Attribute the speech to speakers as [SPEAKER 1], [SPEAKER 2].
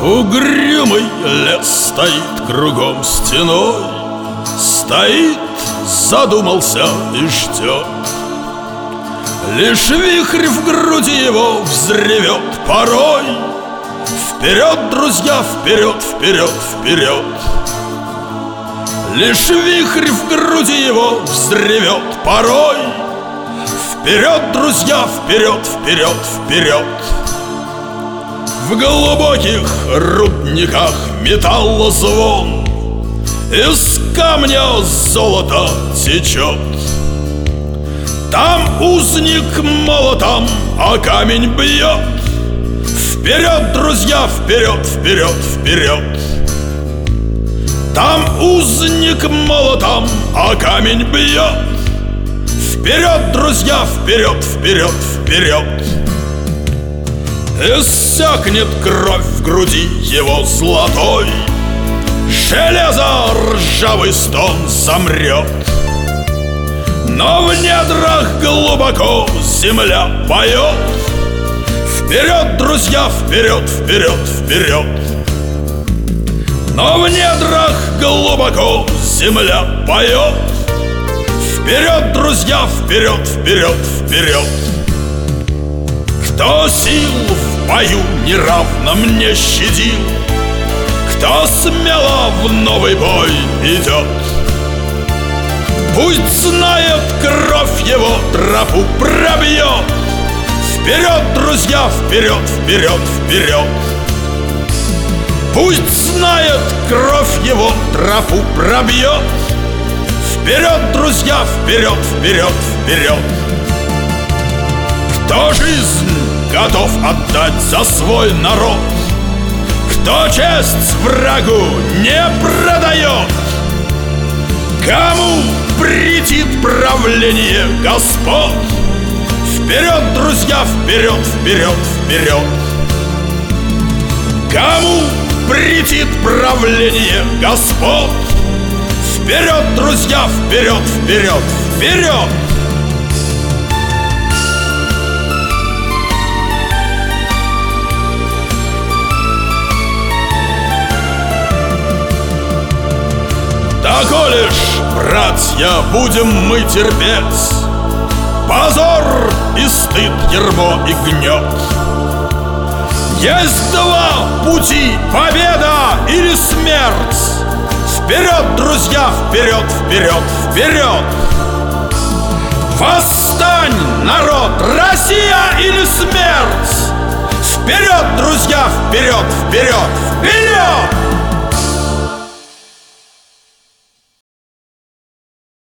[SPEAKER 1] Угрюмый лес стоит кругом стеной, стоит, задумался и ждет. Лишь вихрь в груди его взревет порой. Вперед, друзья, вперед, вперед, вперед. Лишь вихрь в груди его взревет порой. Вперед, друзья, вперед, вперед, вперед. В глубоких рудниках металлозвон, из камня золото течет. Там узник молотом, а камень бьет. Вперед, друзья, вперед, вперед, вперед. Там узник молотом, а камень бьет. Вперед, друзья, вперед, вперед, вперед. Иссякнет кровь в груди его золотой, железо ржавый стон замрет. Но в недрах глубоко земля поет. Вперед, друзья, вперед, вперед, вперед. Но в недрах глубоко земля поет. Вперед, друзья, вперед, вперед, вперед. Кто сил в бою неравном не щадил, кто смело в новый бой идет, пусть знает, кровь его тропу пробьет. Вперед, друзья, вперед, вперед, вперед. Пусть знает, кровь его тропу пробьет. Вперед, друзья, вперед, вперед, вперед. Кто жизнь готов отдать за свой народ, кто честь врагу не продает, кому претит правление господ. Вперед, друзья, вперед, вперед, вперед. Кому претит правление господ. Вперед, друзья, вперед, вперед, вперед. Доколе ж, братья, будем мы терпеть позор и стыд, ярмо и гнет? Есть два пути: победа или смерть. Вперед, друзья, вперед, вперед, вперед. Восстань, народ, Россия или смерть. Вперед, друзья, вперед, вперед, вперед.